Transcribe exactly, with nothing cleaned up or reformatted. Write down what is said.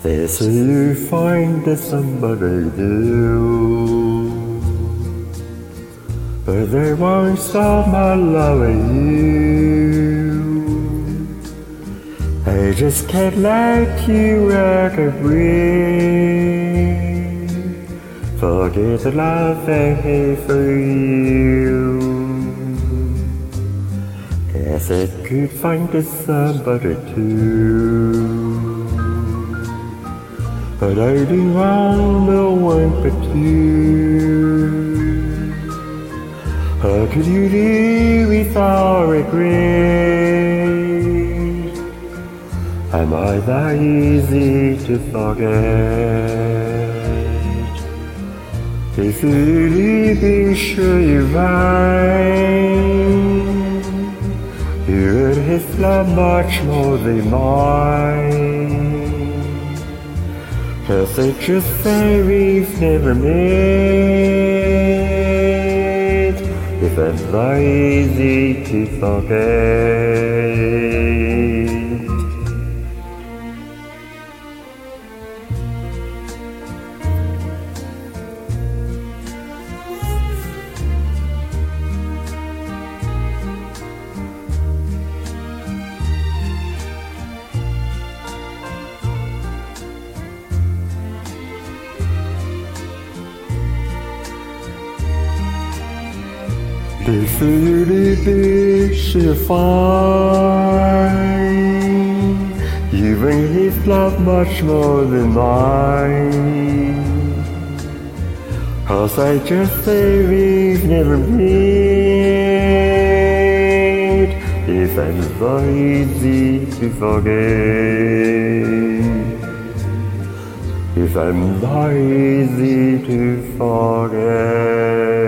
This you find that somebody do, but they won't stop my loving you. I just can't let you out of breathe. Forget the love I had for you. Guess I could find somebody too, but I didn't want no one but you. How could you live without regret? Am I that easy to forget? If you really be sure you're right, you would his love much more than mine. Cause I just say we've never met, if I'm not easy to forget. If you really be sure fine, even his love much more than mine. Cause I just say we've never met, if I'm so easy to forget. If I'm not easy to forget.